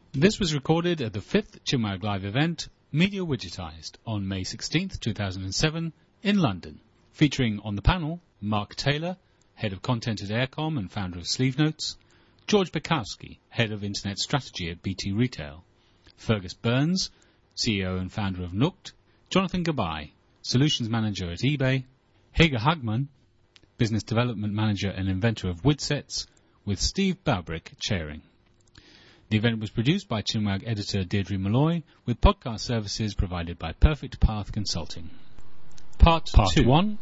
This was recorded at the 5th Chinwag Live event, Media Widgetized, on May 16th, 2007, in London, featuring on the panel Mark Taylor, Head of Content at Aircom and founder of Sleeve Notes, George Bekowski, Head of Internet Strategy at BT Retail, Fergus Burns, CEO and founder of Nooked, Jonathan Gabay, Solutions Manager at eBay, Hager Hagman, Business Development Manager and inventor of Widsets, with Steve Bowbrick chairing. The event was produced by Chinwag editor Deirdre Malloy, with podcast services provided by Perfect Path Consulting. Part 1.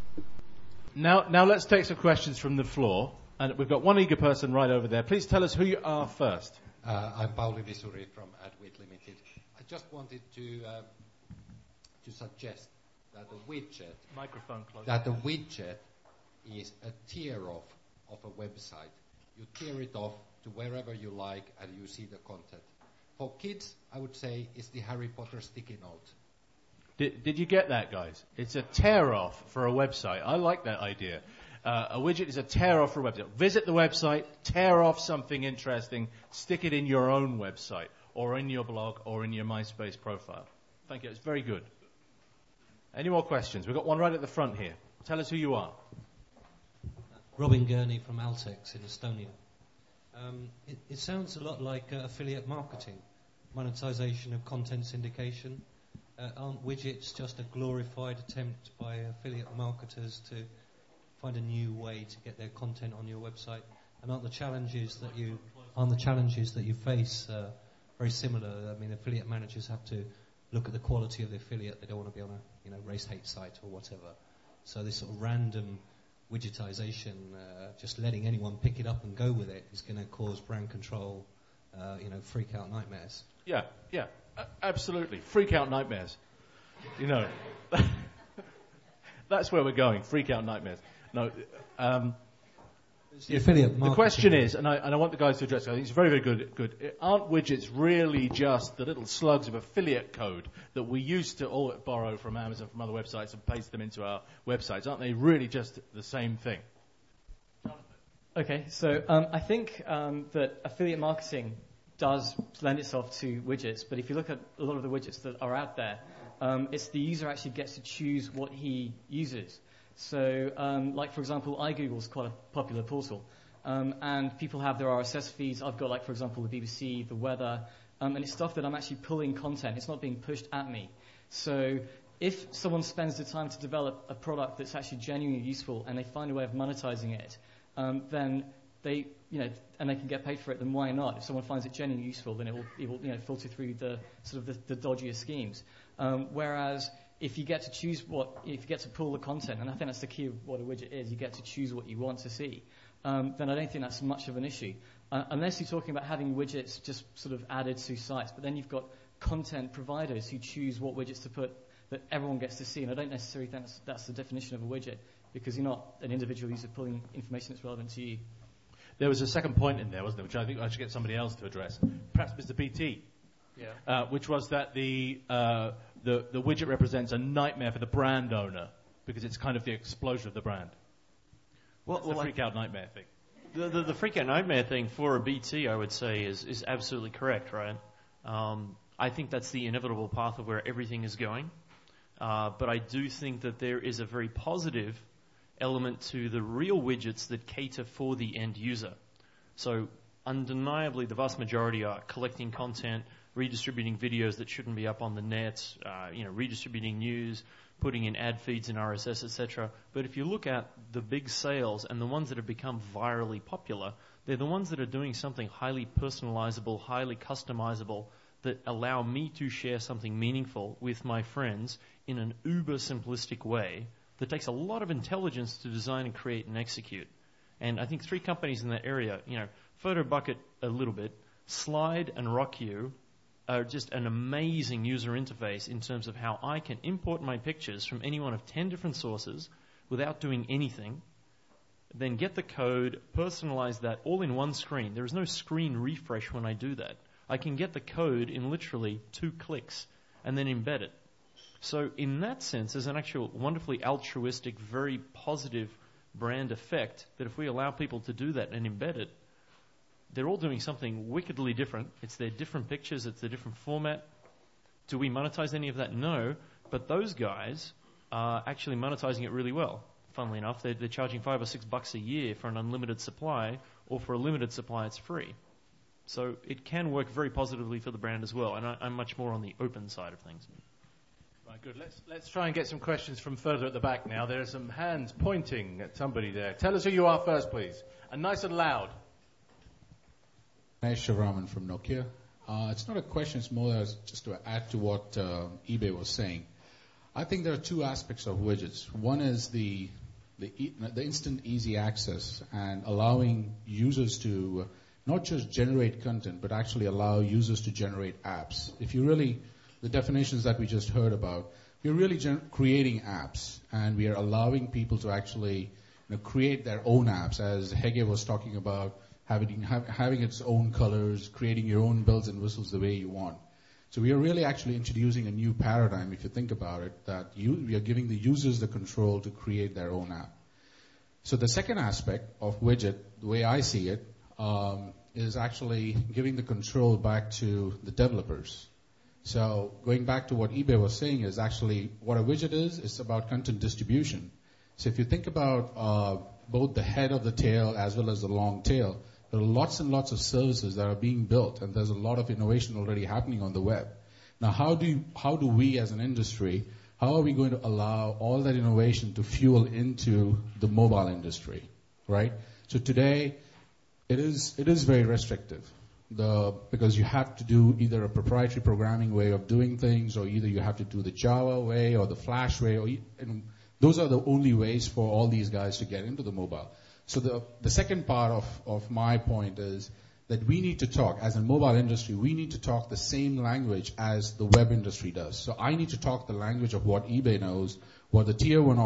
Now let's take some questions from the floor. And we've got one eager person right over there. Please tell us who you are first. I'm Pauli Visuri from AdWit Limited. I just wanted to suggest that the widget is a tier off of a website. You tier it off to wherever you like and you see the content. For kids, I would say it's the Harry Potter sticky note. Did you get that, guys? It's a tear off for a website. I like that idea. A widget is a tear off for a website. Visit the website, tear off something interesting, stick it in your own website or in your blog or in your MySpace profile. Thank you. It's very good. Any more questions? We've got one right at the front here. Tell us who you are. Robin Gurney from Altex in Estonia. It sounds a lot like affiliate marketing, monetization of content syndication. Aren't widgets just a glorified attempt by affiliate marketers to find a new way to get their content on your website? And aren't the challenges that you face very similar? I mean, affiliate managers have to look at the quality of the affiliate. They don't want to be on a race hate site or whatever. So this sort of random widgetization, just letting anyone pick it up and go with it, is going to cause brand control, freak out nightmares. Yeah, absolutely. Freak out nightmares. That's where we're going. Freak out nightmares. No. The question is, and I want the guys to address it, I think it's very, very good. Aren't widgets really just the little slugs of affiliate code that we used to all borrow from Amazon, from other websites, and paste them into our websites? Aren't they really just the same thing? Okay, so I think that affiliate marketing does lend itself to widgets, but if you look at a lot of the widgets that are out there, it's the user actually gets to choose what he uses. So, like, for example, iGoogle is quite a popular portal, and people have their RSS feeds. I've got, like, for example, the BBC, the weather, and it's stuff that I'm actually pulling content. It's not being pushed at me. So if someone spends the time to develop a product that's actually genuinely useful and they find a way of monetizing it, then they, and they can get paid for it, then why not? If someone finds it genuinely useful, then it will filter through the sort of the dodgier schemes. Whereas if you get to choose if you get to pull the content, and I think that's the key of what a widget is, you get to choose what you want to see, then I don't think that's much of an issue. Unless you're talking about having widgets just sort of added to sites, but then you've got content providers who choose what widgets to put that everyone gets to see, and I don't necessarily think that's the definition of a widget, because you're not an individual user pulling information that's relevant to you. There was a second point in there, wasn't there, which I think I should get somebody else to address, perhaps Mr. BT. Yeah. Which was that the widget represents a nightmare for the brand owner because it's kind of the explosion of the brand. That's the freak out nightmare thing. The freak out nightmare thing for a BT, I would say, is absolutely correct, right? I think that's the inevitable path of where everything is going. But I do think that there is a very positive element to the real widgets that cater for the end user. So undeniably, the vast majority are collecting content, redistributing videos that shouldn't be up on the net, redistributing news, putting in ad feeds in RSS, etc. But if you look at the big sales and the ones that have become virally popular, they're the ones that are doing something highly personalizable, highly customizable, that allow me to share something meaningful with my friends in an uber simplistic way that takes a lot of intelligence to design and create and execute. And I think three companies in that area, PhotoBucket a little bit, Slide and RockYou, are just an amazing user interface in terms of how I can import my pictures from any one of 10 different sources without doing anything, then get the code, personalize that all in one screen. There is no screen refresh when I do that. I can get the code in literally 2 clicks and then embed it. So in that sense, there's an actual wonderfully altruistic, very positive brand effect that if we allow people to do that and embed it, they're all doing something wickedly different. It's their different pictures. It's their different format. Do we monetize any of that? No. But those guys are actually monetizing it really well. Funnily enough, they're charging $5 or $6 a year for an unlimited supply, or for a limited supply, it's free. So it can work very positively for the brand as well. And I'm much more on the open side of things. Right, good. Let's try and get some questions from further at the back now. There are some hands pointing at somebody there. Tell us who you are first, please. And nice and loud. Nice Shivraman from Nokia. It's not a question, it's more just to add to what eBay was saying. I think there are two aspects of widgets. One is the instant easy access and allowing users to not just generate content, but actually allow users to generate apps. If you really, the definitions that we just heard about, we're really creating apps, and we are allowing people to actually create their own apps, as Hege was talking about, having its own colors, creating your own bells and whistles the way you want. So we are really actually introducing a new paradigm, if you think about it, that we are giving the users the control to create their own app. So the second aspect of widget, the way I see it, is actually giving the control back to the developers. So going back to what eBay was saying is actually what a widget is, it's about content distribution. So if you think about both the head of the tail as well as the long tail, there are lots and lots of services that are being built, and there's a lot of innovation already happening on the web. Now, how do we as an industry, how are we going to allow all that innovation to fuel into the mobile industry, right? So today, it is very restrictive, because you have to do either a proprietary programming way of doing things, or either you have to do the Java way or the Flash way, and those are the only ways for all these guys to get into the mobile. So the second part of my point is that we need to talk, as a mobile industry, we need to talk the same language as the web industry does. So I need to talk the language of what eBay knows, what the tier one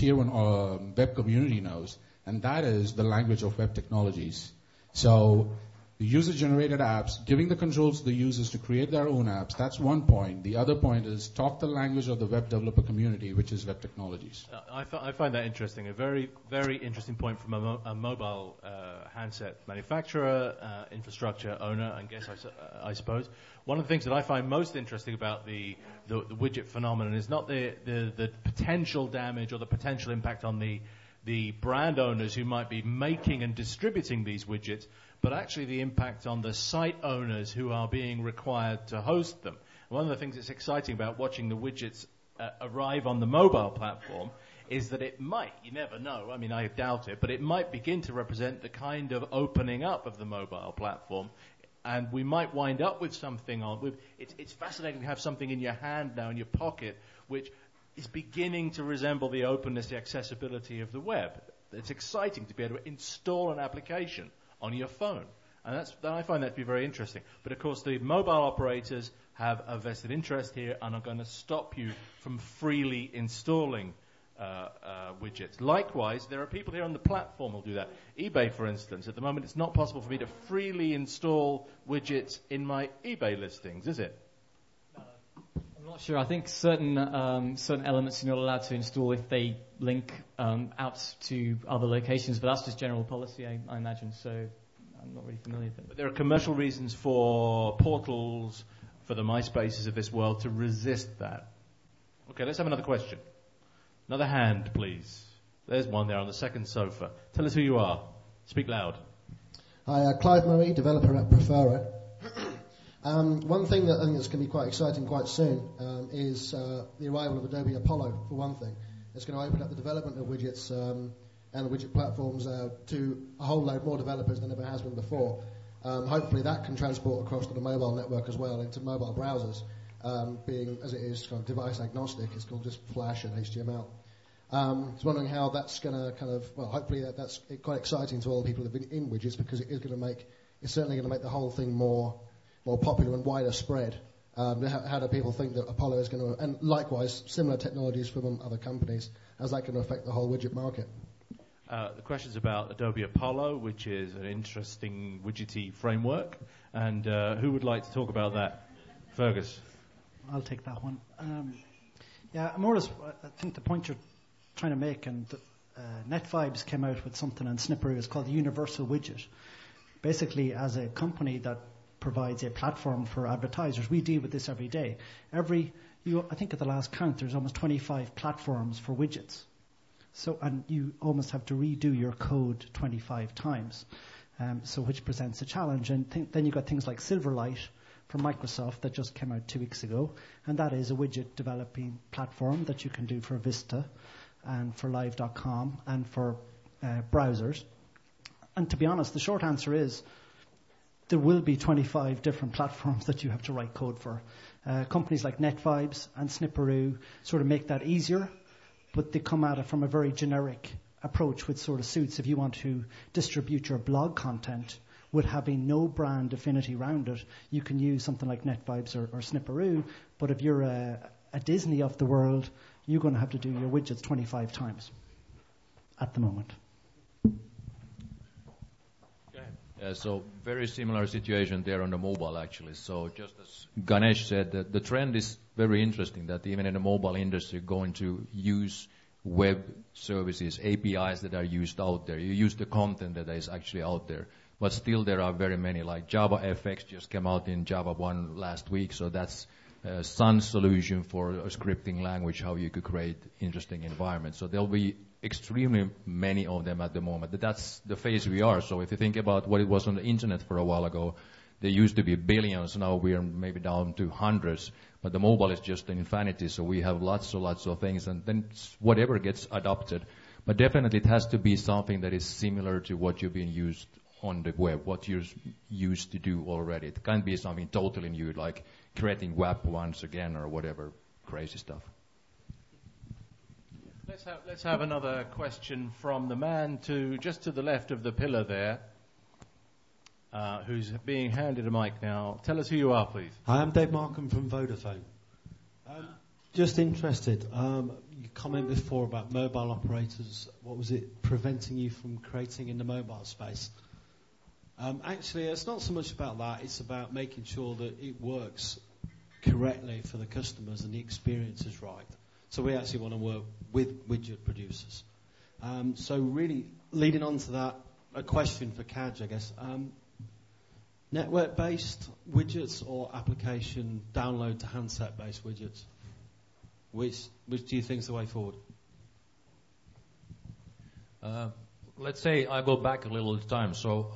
web community knows, and that is the language of web technologies. So the user-generated apps, giving the controls to the users to create their own apps, that's one point. The other point is talk the language of the web developer community, which is web technologies. I find that interesting, a very, very interesting point from a mobile handset manufacturer, infrastructure owner, I suppose. One of the things that I find most interesting about the widget phenomenon is not the potential damage or the potential impact on the brand owners who might be making and distributing these widgets, but actually the impact on the site owners who are being required to host them. One of the things that's exciting about watching the widgets arrive on the mobile platform is that it might, you never know, I mean I doubt it, but it might begin to represent the kind of opening up of the mobile platform, and we might wind up with something it's fascinating to have something in your hand now, in your pocket, which is beginning to resemble the openness, the accessibility of the web. It's exciting to be able to install an application on your phone. And I find that to be very interesting. But of course, the mobile operators have a vested interest here and are going to stop you from freely installing widgets. Likewise, there are people here on the platform who will do that. eBay, for instance, at the moment, it's not possible for me to freely install widgets in my eBay listings, is it? I'm not sure. I think certain elements you're not allowed to install if they link out to other locations, but that's just general policy, I imagine. So I'm not really familiar with it. But there are commercial reasons for portals, for the MySpaces of this world, to resist that. Okay, let's have another question. Another hand, please. There's one there on the second sofa. Tell us who you are. Speak loud. Hi, Clive Murray, developer at Profero. One thing that I think is going to be quite exciting quite soon is the arrival of Adobe Apollo, for one thing. It's going to open up the development of widgets and the widget platforms to a whole load more developers than ever has been before. Hopefully that can transport across to the mobile network as well, into mobile browsers, being, as it is, kind of device agnostic. It's called just Flash and HTML. I was wondering how that's going to hopefully that's quite exciting to all the people that have been in widgets, because it's certainly going to make the whole thing more popular and wider spread. How do people think that Apollo is going to, and likewise similar technologies from other companies, how's that going to affect the whole widget market? The question's about Adobe Apollo, which is an interesting widgety framework, and who would like to talk about that? Fergus. I'll take that one. More or less, I think the point you're trying to make, and NetVibes came out with something on Snippery, it's called the Universal Widget. basically as a company that provides a platform for advertisers, we deal with this every day. I think at the last count, there's almost 25 platforms for widgets. So, and you almost have to redo your code 25 times, which presents a challenge. And then you've got things like Silverlight from Microsoft that just came out 2 weeks ago, and that is a widget developing platform that you can do for Vista and for Live.com and for browsers. And to be honest, the short answer is there will be 25 different platforms that you have to write code for. Companies like NetVibes and Snipperoo sort of make that easier, but they come at it from a very generic approach, which sort of suits if you want to distribute your blog content with having no brand affinity around it. You can use something like NetVibes or Snipperoo, but if you're a Disney of the world, you're going to have to do your widgets 25 times at the moment. So very similar situation there on the mobile, actually. So just as Ganesh said, the trend is very interesting, that even in the mobile industry, going to use web services, APIs that are used out there. You use the content that is actually out there. But still there are very many, like JavaFX just came out in Java 1 last week, so that's Sun solution for a scripting language, how you could create interesting environments. So there'll be extremely many of them at the moment. But that's the phase we are. So if you think about what it was on the internet for a while ago, there used to be billions. Now we are maybe down to hundreds. But the mobile is just infinity. So we have lots of things. And then whatever gets adopted. But definitely it has to be something that is similar to what you've been used on the web, what you're used to do already. It can't be something totally new, like creating WAP once again or whatever crazy stuff. Let's have another question from the man just to the left of the pillar there, who's being handed a mic now. Tell us who you are, please. Hi, I'm Dave Markham from Vodafone. Just interested, you commented before about mobile operators. What was it preventing you from creating in the mobile space? Actually, it's not so much about that. It's about making sure that it works correctly for the customers and the experience is right. So we actually want to work with widget producers. So really, leading on to that, a question for Kaj, I guess. Network-based widgets or application download to handset-based widgets? Which do you think is the way forward? Let's say I go back a little time. So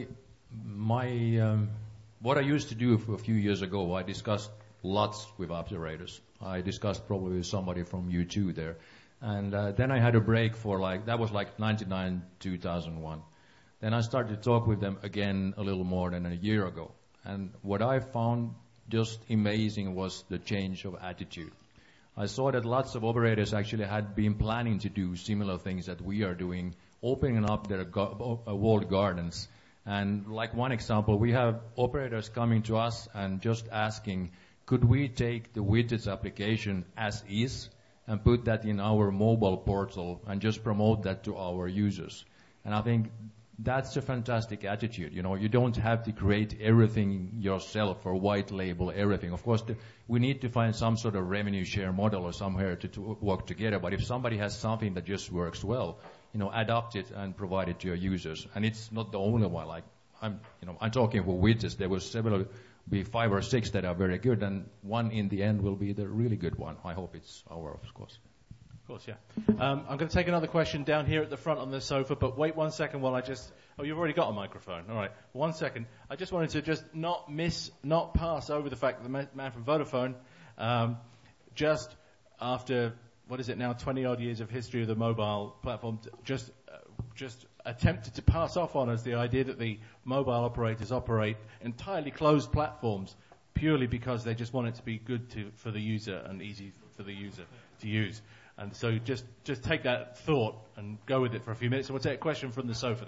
what I used to do a few years ago, I discussed lots with operators. I discussed probably with somebody from U2 there. And then I had a break for that was like 99, 2001. Then I started to talk with them again a little more than a year ago. And what I found just amazing was the change of attitude. I saw that lots of operators actually had been planning to do similar things that we are doing, opening up their walled gardens. And like one example, we have operators coming to us and just asking, could we take the widgets application as is and put that in our mobile portal and just promote that to our users? And I think that's a fantastic attitude. You know, you don't have to create everything yourself or white label everything. Of course, we need to find some sort of revenue share model or somewhere to work together. But if somebody has something that just works well, adopt it and provide it to your users. And it's not the only one. Like I'm talking for widgets. There will be 5 or 6 that are very good, and one in the end will be the really good one. I hope it's ours, of course. Of course, yeah. I'm going to take another question down here at the front on the sofa, but wait 1 second while you've already got a microphone. All right. 1 second. I just wanted to not pass over the fact that the man from Vodafone, just after, 20 odd years of history of the mobile platform, just attempted to pass off on us the idea that the mobile operators operate entirely closed platforms purely because they just want it to be good for the user and easy for the user to use. And so just take that thought and go with it for a few minutes. And we'll take a question from the sofa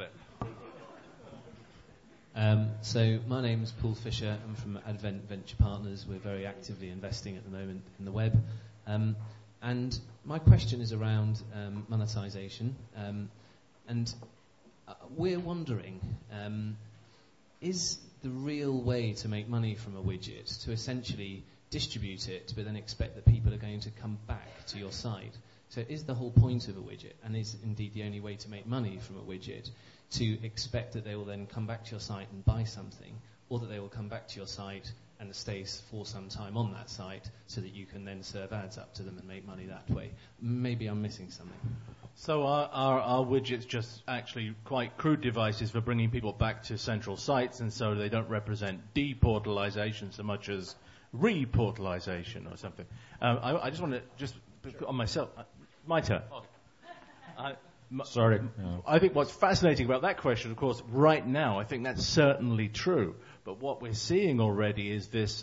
there. So my name is Paul Fisher. I'm from Advent Venture Partners. We're very actively investing at the moment in the web. And my question is around monetization. And we're wondering, is the real way to make money from a widget to essentially distribute it, but then expect that people are going to come back to your site? So is the whole point of a widget, and is indeed the only way to make money from a widget, to expect that they will then come back to your site and buy something, or that they will come back to your site and stay for some time on that site so that you can then serve ads up to them and make money that way? Maybe I'm missing something. So are widgets just actually quite crude devices for bringing people back to central sites, and so they don't represent deportalization so much as reportalization or something? I just want to just on myself. My turn. Sorry. I think what's fascinating about that question, of course, right now, I think that's certainly true. But what we're seeing already is this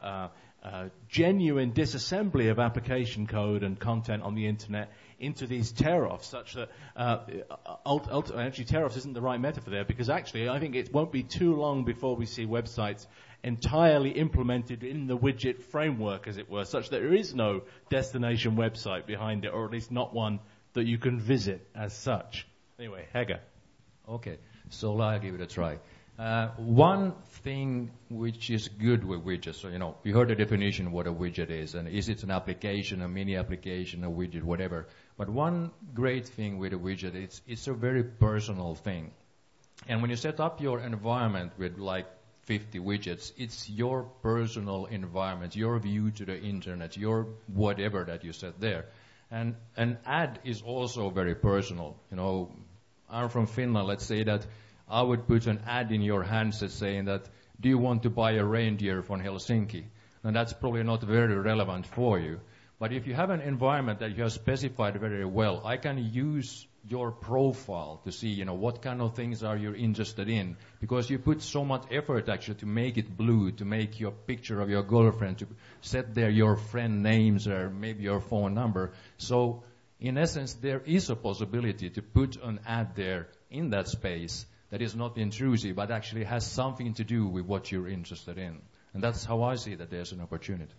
genuine disassembly of application code and content on the internet into these tear-offs, such that actually tear-offs isn't the right metaphor there, because actually I think it won't be too long before we see websites entirely implemented in the widget framework, as it were, such that there is no destination website behind it, or at least not one that you can visit as such. Anyway, Hege. Okay, so I'll give it a try. One thing which is good with widgets, so we heard the definition of what a widget is, and is it an application, a mini application, a widget, whatever. But one great thing with a widget, it's a very personal thing. And when you set up your environment with like 50 widgets, it's your personal environment, your view to the internet, your whatever that you set there. And an ad is also very personal. I'm from Finland. Let's say that I would put an ad in your handset saying that, do you want to buy a reindeer from Helsinki? And that's probably not very relevant for you. But if you have an environment that you have specified very well, I can use your profile to see, what kind of things are you interested in. Because you put so much effort actually to make it blue, to make your picture of your girlfriend, to set there your friend names or maybe your phone number. So in essence, there is a possibility to put an ad there in that space that is not intrusive, but actually has something to do with what you're interested in. And that's how I see that there's an opportunity.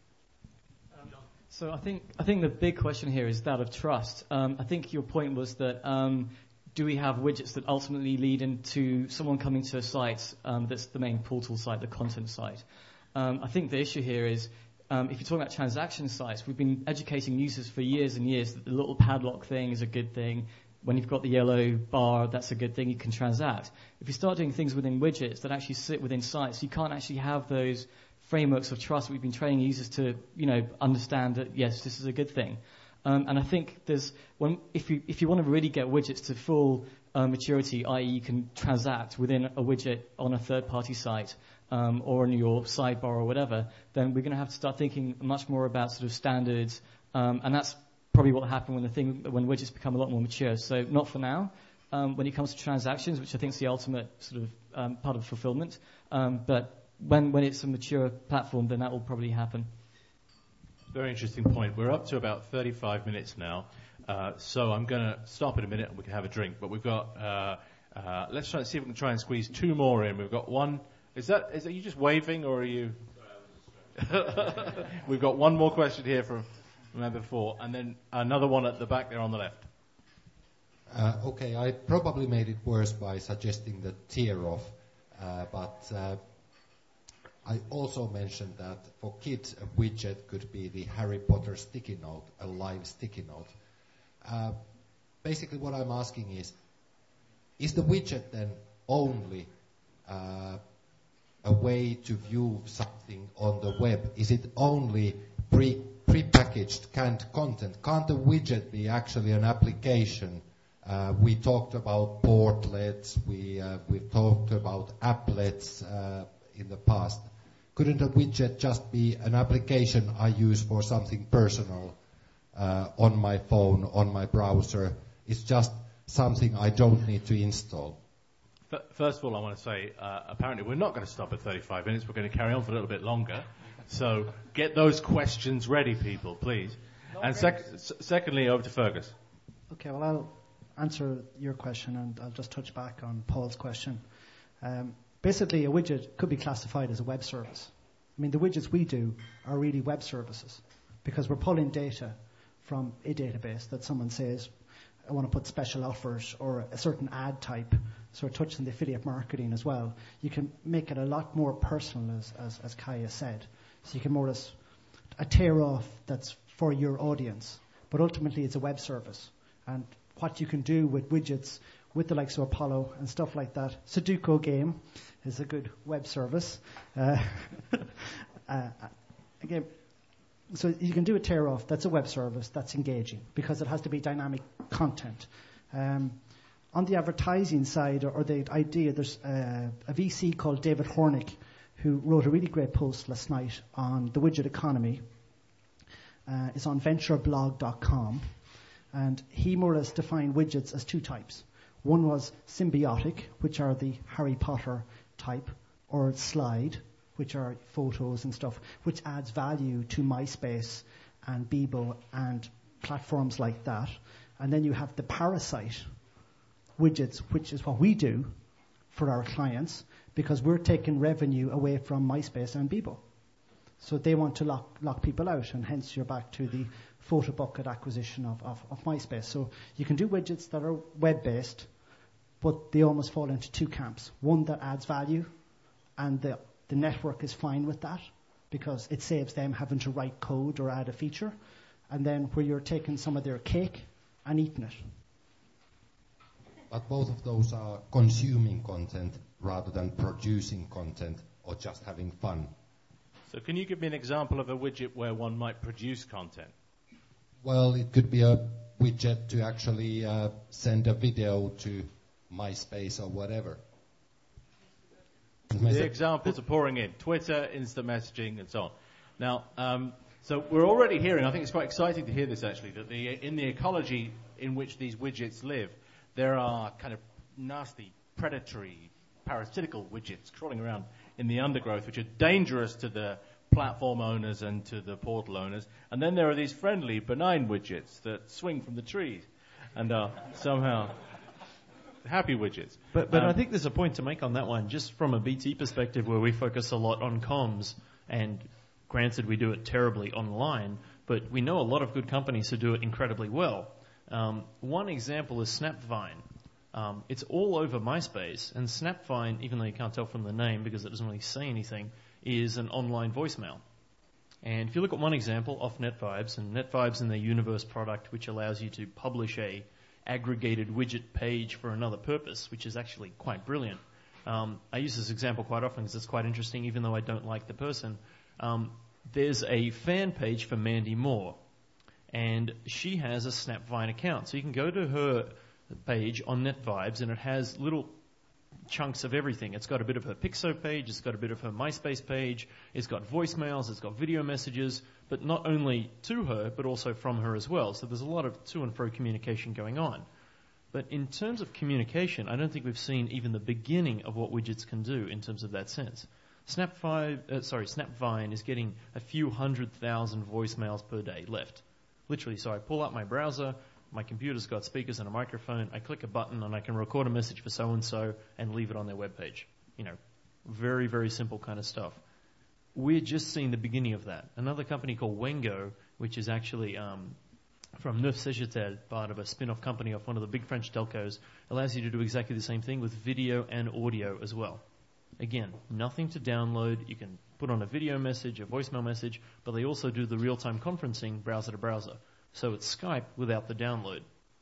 So I think the big question here is that of trust. I think your point was that do we have widgets that ultimately lead into someone coming to a site that's the main portal site, the content site? I think the issue here is if you're talking about transaction sites, we've been educating users for years and years that the little padlock thing is a good thing. When you've got the yellow bar, that's a good thing, you can transact. If you start doing things within widgets that actually sit within sites, you can't actually have those frameworks of trust. We've been training users to, understand that, yes, this is a good thing. And I think if you want to really get widgets to full maturity, i.e. you can transact within a widget on a third-party site or on your sidebar or whatever, then we're going to have to start thinking much more about sort of standards, and that's probably what happened when widgets become a lot more mature. So not for now. When it comes to transactions, which I think is the ultimate sort of part of fulfillment, but when it's a mature platform, then that will probably happen. Very interesting point. We're up to about 35 minutes now, so I'm going to stop in a minute and we can have a drink. But we've got, let's try and see if we can try and squeeze two more in. We've got one. Is that you just waving, or are you? We've got one more question here from member 4, and then another one at the back there on the left. Okay, I probably made it worse by suggesting the tear-off, but I also mentioned that for kids a widget could be the Harry Potter sticky note, a live sticky note. Basically what I'm asking is the widget then only a way to view something on the web? Is it only prepackaged canned content? Can't a widget be actually an application? We talked about portlets, we've talked about applets in the past. Couldn't a widget just be an application I use for something personal on my phone, on my browser? It's just something I don't need to install. First of all, I want to say, apparently we're not going to stop at 35 minutes. We're going to carry on for a little bit longer. So get those questions ready, people, please. And secondly, over to Fergus. Okay, well, I'll answer your question, and I'll just touch back on Paul's question. Basically, a widget could be classified as a web service. I mean, the widgets we do are really web services because we're pulling data from a database that someone says, I want to put special offers or a certain ad type. So we're touching the affiliate marketing as well. You can make it a lot more personal, as Kaya said. So you can more or less a tear off that's for your audience. but ultimately it's a web service. And what you can do with widgets, with the likes of Apollo and stuff like that, Sudoku game is a good web service. Again, so you can do a tear off. That's a web service that's engaging because it has to be dynamic content. On the advertising side, or the idea, there's a VC called David Hornick who wrote a really great post last night on the widget economy. It's on ventureblog.com, and he more or less defined widgets as two types. One was symbiotic, which are the Harry Potter type, or slide, which are photos and stuff, which adds value to MySpace and Bebo and platforms like that. And then you have the parasite widgets, which is what we do for our clients, because we're taking revenue away from MySpace and Bebo. So they want to lock people out, and hence you're back to the photo bucket acquisition of MySpace. So you can do widgets that are web-based, but they almost fall into two camps. One that adds value, and the network is fine with that because it saves them having to write code or add a feature. And then where you're taking some of their cake and eating it. But both of those are consuming content rather than producing content or just having fun. So can you give me an example of a widget where one might produce content? Well, it could be a widget to actually send a video to MySpace or whatever. The examples are pouring in. Twitter, instant messaging, and so on. Now, so we're already hearing, I think it's quite exciting to hear this actually, that in the ecology in which these widgets live, there are kind of nasty, predatory, parasitical widgets crawling around in the undergrowth, which are dangerous to the platform owners and to the portal owners. And then there are these friendly, benign widgets that swing from the trees and are somehow happy widgets. But I think there's a point to make on that one, just from a BT perspective where we focus a lot on comms, and granted we do it terribly online, but we know a lot of good companies who do it incredibly well. One example is Snapvine. It's all over MySpace, and Snapvine, even though you can't tell from the name because it doesn't really say anything, is an online voicemail. And if you look at one example off NetVibes, and NetVibes in their Universe product, which allows you to publish a aggregated widget page for another purpose, which is actually quite brilliant. I use this example quite often because it's quite interesting, even though I don't like the person. There's a fan page for Mandy Moore, and she has a Snapvine account. So you can go to her page on NetVibes, and it has little chunks of everything. It's got a bit of her Pixo page, it's got a bit of her MySpace page, it's got voicemails, it's got video messages, but not only to her, but also from her as well. So there's a lot of to and fro communication going on. But in terms of communication, I don't think we've seen even the beginning of what widgets can do in terms of that sense. Snapvine is getting a few 100,000 voicemails per day left. Literally, so I pull up my browser, my computer's got speakers and a microphone, I click a button and I can record a message for so-and-so and leave it on their webpage. You know, very, very simple kind of stuff. We're just seeing the beginning of that. Another company called Wengo, which is actually from Neuf Cegetel, part of a spin-off company of one of the big French telcos, allows you to do exactly the same thing with video and audio as well. Again, nothing to download. You can put on a video message, a voicemail message, but they also do the real-time conferencing browser to browser. So it's Skype without the download.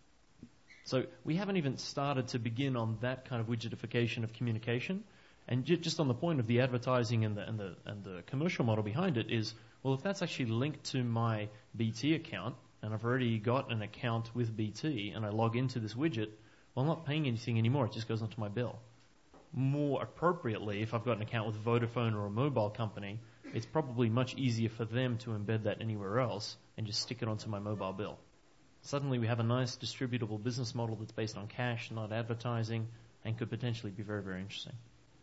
So we haven't even started to begin on that kind of widgetification of communication. And just on the point of the advertising and the commercial model behind it is, well, if that's actually linked to my BT account, and I've already got an account with BT, and I log into this widget, well, I'm not paying anything anymore. It just goes onto my bill. More appropriately, if I've got an account with Vodafone or a mobile company, it's probably much easier for them to embed that anywhere else and just stick it onto my mobile bill. Suddenly we have a nice distributable business model that's based on cash, not advertising, and could potentially be very, very interesting.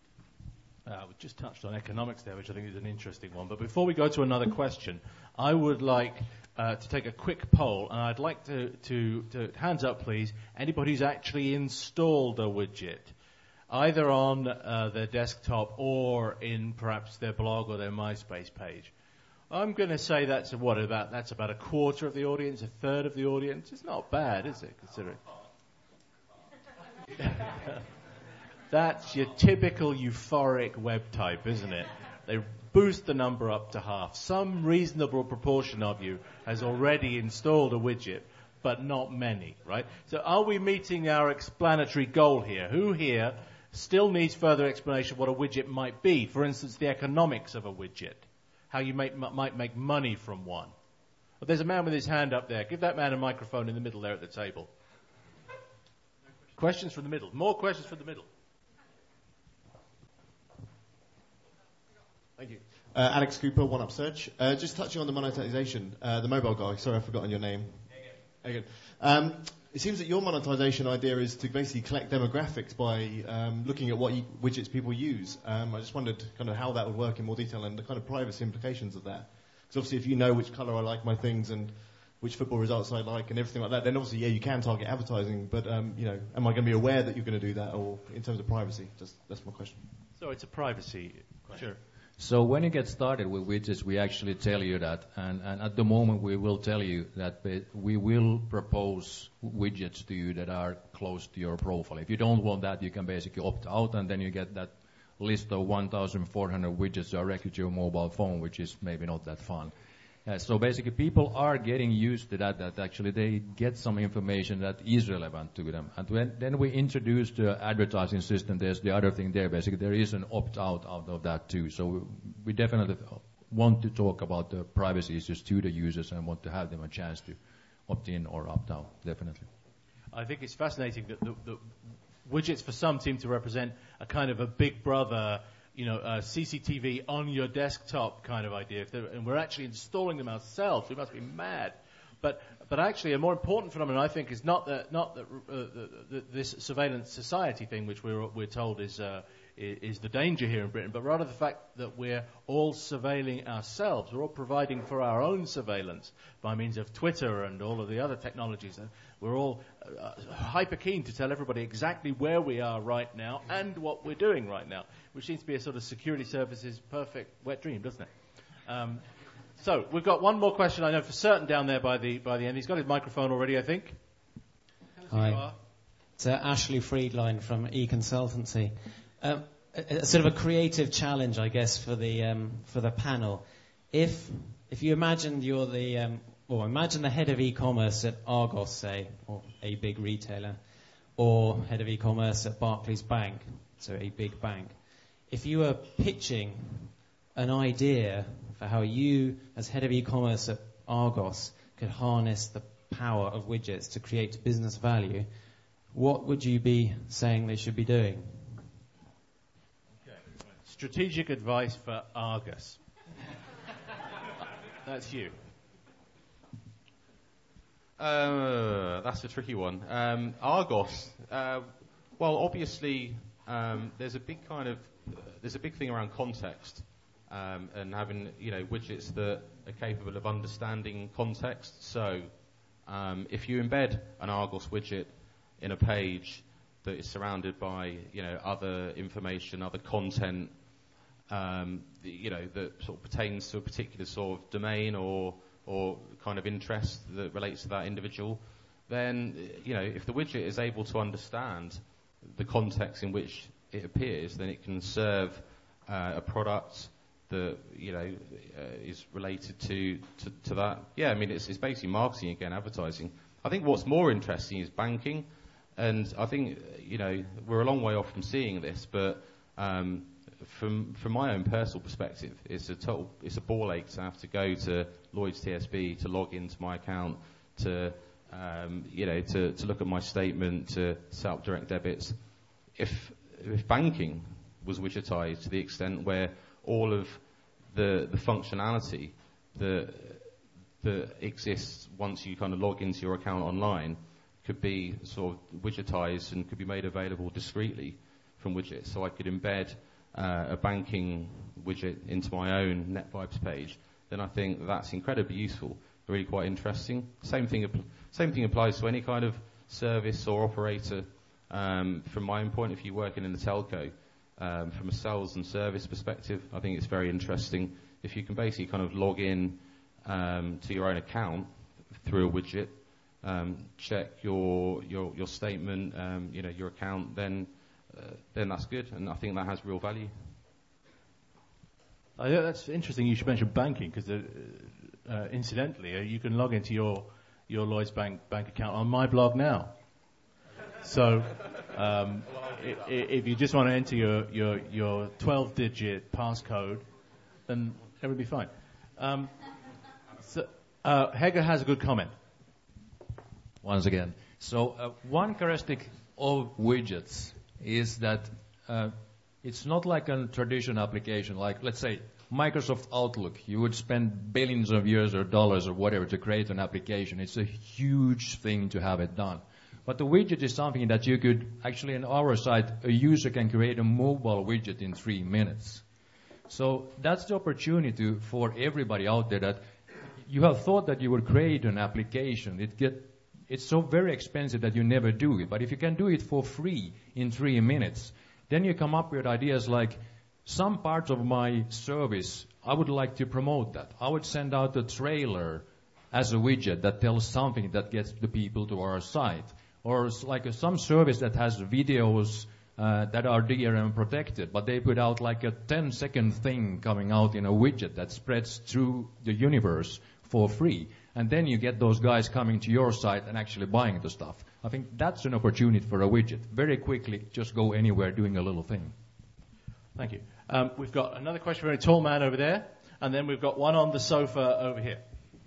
We just touched on economics there, which I think is an interesting one. But before we go to another question, I would like to take a quick poll, and I'd like to hands up, please, anybody who's actually installed a widget, either on their desktop or in perhaps their blog or their MySpace page. I'm going to say that's about a quarter of the audience, a third of the audience. It's not bad, is it, considering? That's your typical euphoric web type, isn't it? They boost the number up to half. Some reasonable proportion of you has already installed a widget, but not many, right? So are we meeting our explanatory goal here? Who here still needs further explanation of what a widget might be? For instance, the economics of a widget, how you might make money from one. Well, there's a man with his hand up there. Give that man a microphone in the middle there at the table. Questions from the middle. More questions from the middle. Thank you. Alex Cooper, One Up Search. Just touching on the monetization, the mobile guy. Sorry, I've forgotten your name. Again. It seems that your monetization idea is to basically collect demographics by looking at what widgets people use. I just wondered kind of how that would work in more detail and the kind of privacy implications of that. Because obviously, if you know which colour I like my things and which football results I like and everything like that, then obviously, yeah, you can target advertising. But am I going to be aware that you're going to do that, or in terms of privacy? That's my question. So it's a privacy question. Sure. So when you get started with widgets, we actually tell you that, and at the moment we will tell you that we will propose widgets to you that are close to your profile. If you don't want that, you can basically opt out, and then you get that list of 1,400 widgets directly to your mobile phone, which is maybe not that fun. So basically people are getting used to that actually they get some information that is relevant to them. And then we introduce the advertising system, there's the other thing there, basically there is an opt-out out of that too. So we definitely want to talk about the privacy issues to the users and want to have them a chance to opt in or opt out, definitely. I think it's fascinating that the widgets for some seem to represent a kind of a big brother, CCTV on your desktop kind of idea, and we're actually installing them ourselves. We must be mad. But actually, a more important phenomenon, I think, is not this surveillance society thing, which we're told is the danger here in Britain, but rather the fact that we're all surveilling ourselves. We're all providing for our own surveillance by means of Twitter and all of the other technologies. We're all hyper keen to tell everybody exactly where we are right now and what we're doing right now, which seems to be a sort of security services perfect wet dream, doesn't it? So we've got one more question I know for certain down there by the end. He's got his microphone already, I think. Hi. It's Ashley Friedline from eConsultancy. Sort of a creative challenge, I guess, for the panel. If you imagine you're imagine the head of e-commerce at Argos, say, or a big retailer, or head of e-commerce at Barclays Bank, so a big bank. If you were pitching an idea for how you, as head of e-commerce at Argos, could harness the power of widgets to create business value, what would you be saying they should be doing? Okay. Strategic advice for Argos. That's you. That's a tricky one. Argos. Well, obviously, there's a big thing around context, and having widgets that are capable of understanding context. So, if you embed an Argos widget in a page that is surrounded by other information, other content, that sort of pertains to a particular sort of domain or kind of interest that relates to that individual, then if the widget is able to understand the context in which it appears, then it can serve a product that is related to that. Yeah, I mean it's basically marketing again, advertising. I think what's more interesting is banking, and I think we're a long way off from seeing this, but from my own personal perspective, it's a ball ache to have to go to Lloyds TSB to log into my account, to look at my statement, to set up direct debits. If banking was widgetized to the extent where all of the functionality that exists once you kind of log into your account online could be sort of widgetized and could be made available discreetly from widgets, so I could embed a banking widget into my own NetVibes page, then I think that's incredibly useful, really quite interesting. Same thing applies to any kind of service or operator. From my own point of view, working in the telco, from a sales and service perspective, I think it's very interesting. If you can basically kind of log in to your own account through a widget, check your statement, your account, then that's good, and I think that has real value. I think that's interesting. You should mention banking because, incidentally, you can log into your Lloyds bank account on my blog now. So, if you just want to enter your 12-digit passcode, then everything will be fine. Hege has a good comment. Once again, so one characteristic of widgets is that it's not like a traditional application. Like, let's say, Microsoft Outlook. You would spend billions of euros or dollars or whatever to create an application. It's a huge thing to have it done. But the widget is something that you could, actually on our site, a user can create a mobile widget in 3 minutes. So that's the opportunity for everybody out there that you have thought that you would create an application. It's so very expensive that you never do it. But if you can do it for free in 3 minutes, then you come up with ideas like, some parts of my service, I would like to promote that. I would send out a trailer as a widget that tells something that gets the people to our site. Or like some service that has videos that are DRM protected, but they put out like a 10-second thing coming out in a widget that spreads through the universe for free. And then you get those guys coming to your site and actually buying the stuff. I think that's an opportunity for a widget. Very quickly, just go anywhere doing a little thing. Thank you. We've got another question from a tall man over there, and then we've got one on the sofa over here.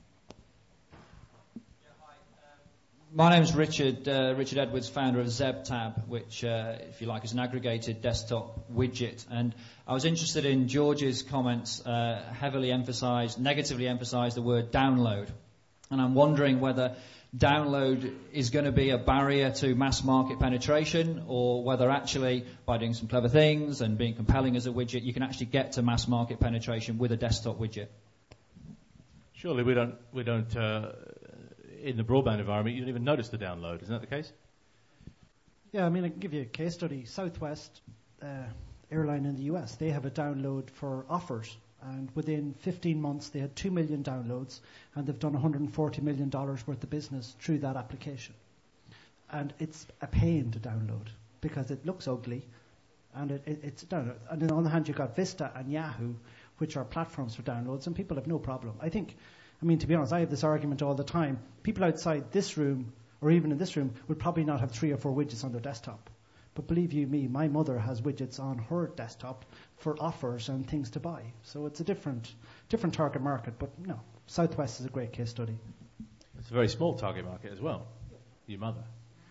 My name's Richard Edwards, founder of ZebTab, which, if you like, is an aggregated desktop widget. And I was interested in George's comments, negatively emphasised the word download. And I'm wondering whether download is going to be a barrier to mass market penetration, or whether actually, by doing some clever things and being compelling as a widget, you can actually get to mass market penetration with a desktop widget. Surely we don't. In the broadband environment, you don't even notice the download. Isn't that the case? Yeah, I mean, I can give you a case study. Southwest airline in the US, they have a download for offers. And within 15 months, they had 2 million downloads, and they've done $140 million worth of business through that application. And it's a pain to download because it looks ugly, and it's download. And on the other hand, you've got Vista and Yahoo, which are platforms for downloads, and people have no problem. I mean, to be honest, I have this argument all the time. People outside this room, or even in this room, would probably not have 3 or 4 widgets on their desktop. But believe you me, my mother has widgets on her desktop for offers and things to buy. So it's a different target market. But no, Southwest is a great case study. It's a very small target market as well. Your mother.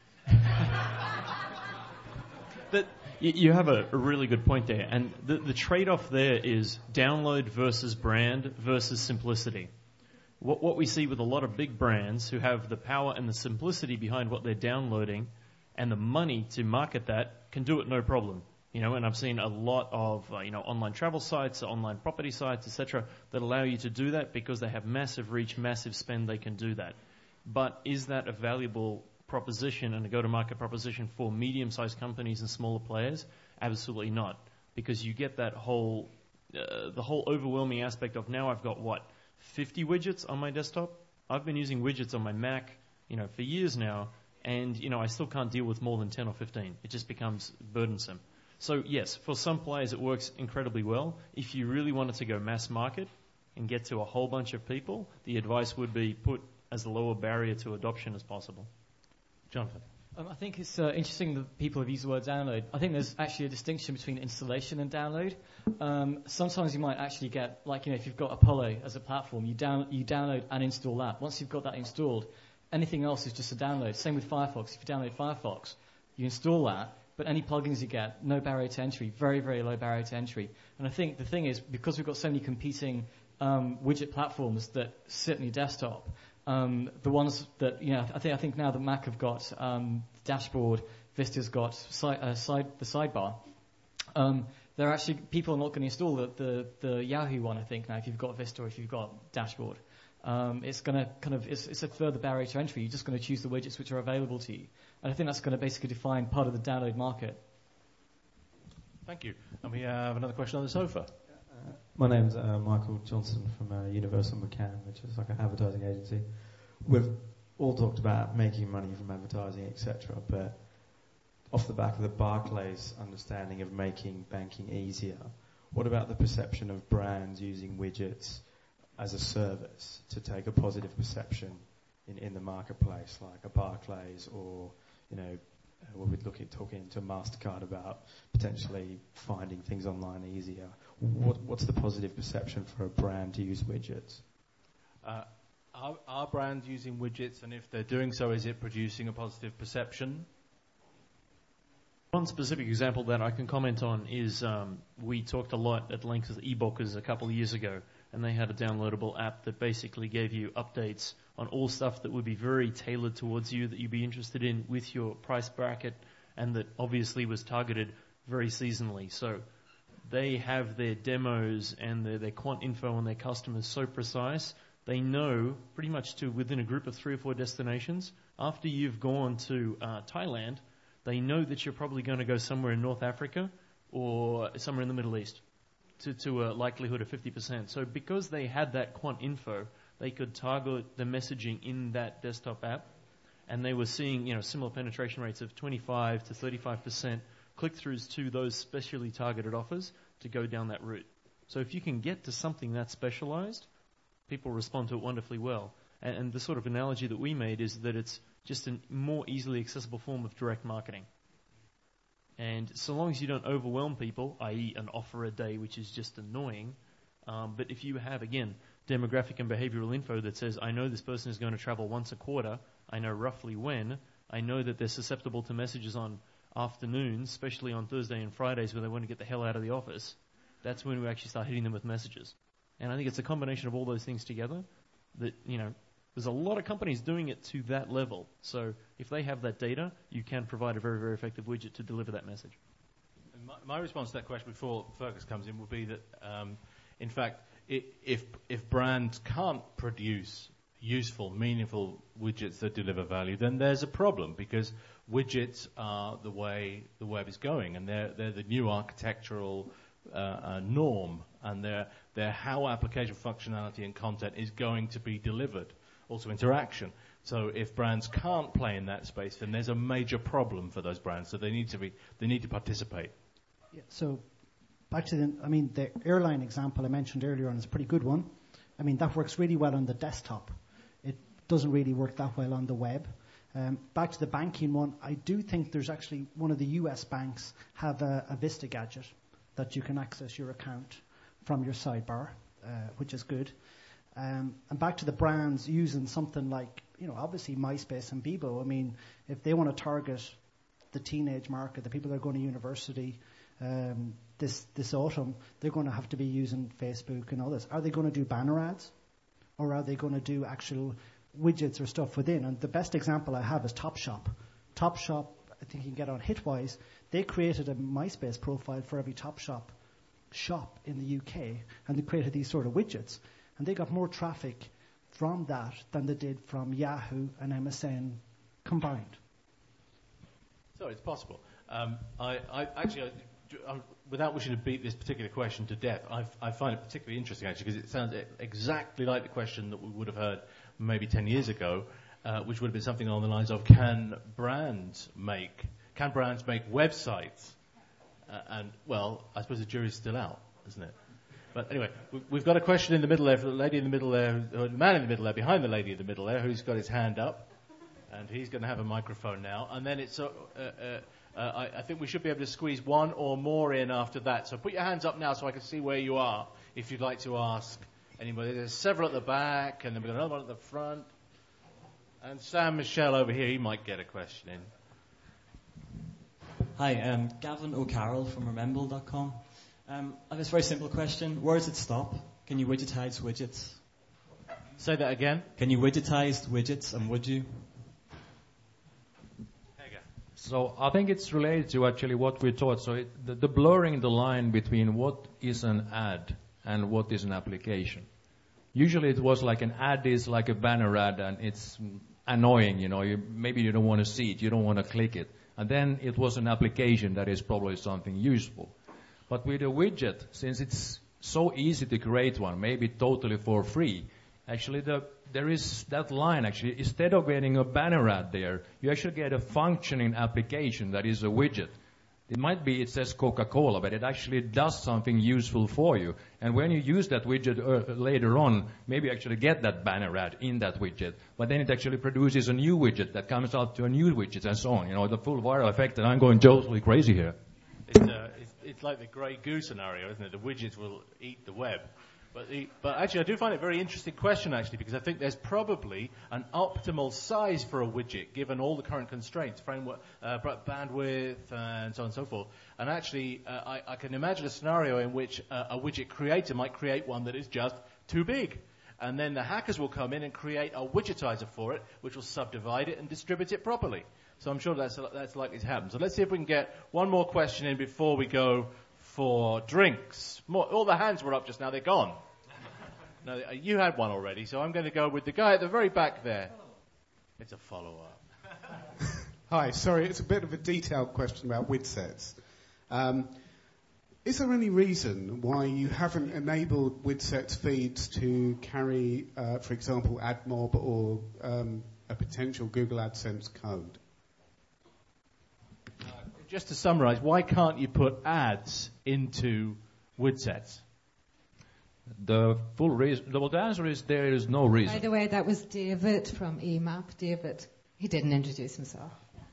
You have a really good point there. And the trade-off there is download versus brand versus simplicity. What we see with a lot of big brands who have the power and the simplicity behind what they're downloading and the money to market that can do it no problem. And I've seen a lot of online travel sites, online property sites, etc., that allow you to do that because they have massive reach, massive spend. They can do that. But is that a valuable proposition and a go-to-market proposition for medium-sized companies and smaller players? Absolutely not, because you get that the whole overwhelming aspect of now I've got 50 widgets on my desktop. I've been using widgets on my Mac, for years now, and I still can't deal with more than 10 or 15. It just becomes burdensome. So yes, for some players it works incredibly well. If you really wanted to go mass market and get to a whole bunch of people, the advice would be put as low a barrier to adoption as possible. Jonathan. I think it's interesting that people have used the word download. I think there's actually a distinction between installation and download. Sometimes you might actually get, if you've got Apollo as a platform, you download and install that. Once you've got that installed, anything else is just a download. Same with Firefox. If you download Firefox, you install that, but any plugins you get, no barrier to entry, very, very low barrier to entry. And I think the thing is, because we've got so many competing widget platforms that sit on your desktop, the ones that, I think now that Mac have got dashboard, Vista's got the sidebar. They're actually, people are not going to install the Yahoo one, I think, now, if you've got Vista or if you've got dashboard. It's going to it's a further barrier to entry. You're just going to choose the widgets which are available to you. And I think that's going to basically define part of the download market. Thank you. And we have another question on the sofa. My name's Michael Johnson from Universal McCann, which is like an advertising agency. We've all talked about making money from advertising, etc., but off the back of the Barclays understanding of making banking easier, what about the perception of brands using widgets as a service to take a positive perception in the marketplace, like a Barclays, or we're talking to MasterCard about potentially finding things online easier. What's the positive perception for a brand to use widgets? Are brands using widgets, and if they're doing so, is it producing a positive perception? One specific example that I can comment on is we talked a lot at length with eBookers a couple of years ago, and they had a downloadable app that basically gave you updates on all stuff that would be very tailored towards you, that you'd be interested in with your price bracket, and that obviously was targeted very seasonally. So they have their demos and their quant info on their customers so precise. They know pretty much to within a group of 3 or 4 destinations. After you've gone to Thailand, they know that you're probably going to go somewhere in North Africa or somewhere in the Middle East to a likelihood of 50%. So because they had that quant info, they could target the messaging in that desktop app, and they were seeing similar penetration rates of 25 to 35% click-throughs to those specially targeted offers to go down that route. So if you can get to something that's specialized, people respond to it wonderfully well. And the sort of analogy that we made is that it's just a more easily accessible form of direct marketing. And so long as you don't overwhelm people, i.e. an offer a day, which is just annoying, but if you have, again, demographic and behavioral info that says, I know this person is going to travel once a quarter, I know roughly when, I know that they're susceptible to messages on afternoons, especially on Thursday and Fridays when they want to get the hell out of the office, that's when we actually start hitting them with messages. And I think it's a combination of all those things together that, there's a lot of companies doing it to that level. So if they have that data, you can provide a very, very effective widget to deliver that message. And my response to that question before Fergus comes in would be that, in fact, if brands can't produce useful, meaningful widgets that deliver value, then there's a problem, because widgets are the way the web is going, and they're the new architectural norm, and they're how application functionality and content is going to be delivered, also interaction. So if brands can't play in that space, then there's a major problem for those brands. So they need to participate. Yeah, so back to the airline example I mentioned earlier on is a pretty good one. That works really well on the desktop. It doesn't really work that well on the web. Back to the banking one, I do think there's actually one of the US banks have a Vista gadget that you can access your account from your sidebar, which is good. And back to the brands using something like, obviously MySpace and Bebo. If they want to target the teenage market, the people that are going to university this autumn, they're going to have to be using Facebook and all this. Are they going to do banner ads, or are they going to do actual widgets or stuff within? And the best example I have is Topshop. Topshop, I think you can get on Hitwise. They created a MySpace profile for every Topshop shop in the UK, and they created these sort of widgets. And they got more traffic from that than they did from Yahoo and MSN combined. So it's possible. Without wishing to beat this particular question to death, I find it particularly interesting, actually, because it sounds exactly like the question that we would have heard maybe 10 years ago, which would have been something along the lines of, can brands make websites? I suppose the jury's still out, isn't it? But anyway, we've got a question in the middle there, for the lady in the middle there, or the man in the middle there, behind the lady in the middle there, who's got his hand up, and he's going to have a microphone now. And then I think we should be able to squeeze one or more in after that. So put your hands up now so I can see where you are, if you'd like to ask anybody. There's several at the back, and then we've got another one at the front. And Sam Michelle over here, he might get a question in. Hi, Gavin O'Carroll from Rememble.com. I have this very simple question. Where does it stop? Can you widgetize widgets? Say that again. Can you widgetize widgets, and would you? So I think it's related to actually what we taught. So the blurring the line between what is an ad and what is an application. Usually it was like an ad is like a banner ad, and it's annoying, maybe you don't want to see it, you don't want to click it. And then it was an application that is probably something useful. But with a widget, since it's so easy to create one, maybe totally for free, actually there is that line actually. Instead of getting a banner ad there, you actually get a functioning application that is a widget. It might be it says Coca-Cola, but it actually does something useful for you. And when you use that widget later on, maybe you actually get that banner ad in that widget. But then it actually produces a new widget that comes out to a new widget and so on. You know, the full viral effect, and I'm going totally crazy here. It's like the grey goo scenario, isn't it? The widgets will eat the web. But actually, I do find it a very interesting question, actually, because I think there's probably an optimal size for a widget, given all the current constraints, framework, bandwidth, and so on and so forth. And actually, I can imagine a scenario in which a widget creator might create one that is just too big. And then the hackers will come in and create a widgetizer for it, which will subdivide it and distribute it properly. So I'm sure that's likely to happen. So let's see if we can get one more question in before we go for drinks. All the hands were up just now, they're gone. No, you had one already, so I'm going to go with the guy at the very back there. It's a follow-up. Hi, sorry, it's a bit of a detailed question about WidSets. Is there any reason why you haven't enabled WidSets feeds to carry, for example, AdMob or a potential Google AdSense code? Just to summarize, why can't you put ads into WidSets? The full reason, the answer is there is no reason. By the way, that was David from EMAP. David, he didn't introduce himself.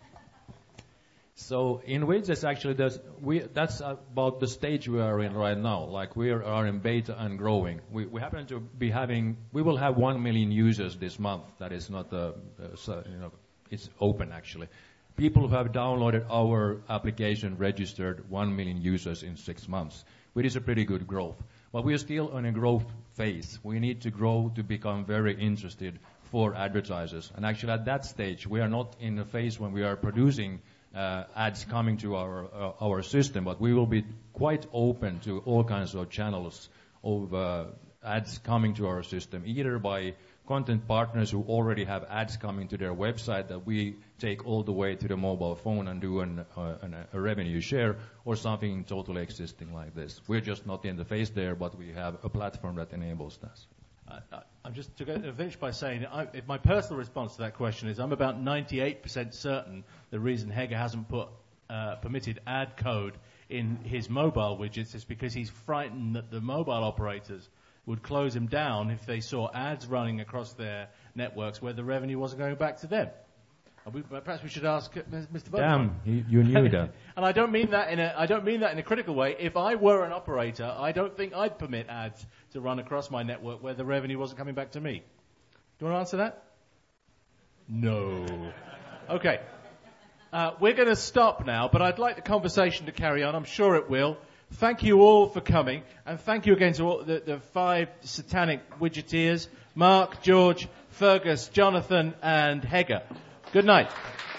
So in widgets, actually, that's about the stage we are in right now. Like we are in beta and growing. We happen to be we will have 1 million users this month. That is not it's open actually. People who have downloaded our application registered 1 million users in 6 months, which is a pretty good growth. But we are still in a growth phase. We need to grow to become very interested for advertisers. And actually at that stage, we are not in a phase when we are producing ads coming to our system, but we will be quite open to all kinds of channels of ads coming to our system, either by content partners who already have ads coming to their website that we take all the way to the mobile phone and do a revenue share, or something totally existing like this. We're just not in the phase there, but we have a platform that enables that. I'm just to finish by saying, my personal response to that question is I'm about 98% certain the reason Hege hasn't put permitted ad code in his mobile widgets is because he's frightened that the mobile operators would close him down if they saw ads running across their networks where the revenue wasn't going back to them. Perhaps we should ask Mr. Vodafone. Damn, you knew that. And I don't mean that in a critical way. If I were an operator, I don't think I'd permit ads to run across my network where the revenue wasn't coming back to me. Do you want to answer that? No. Okay. We're going to stop now, but I'd like the conversation to carry on. I'm sure it will. Thank you all for coming, and thank you again to all the 5 satanic widgeteers, Mark, George, Fergus, Jonathan, and Hege. Good night.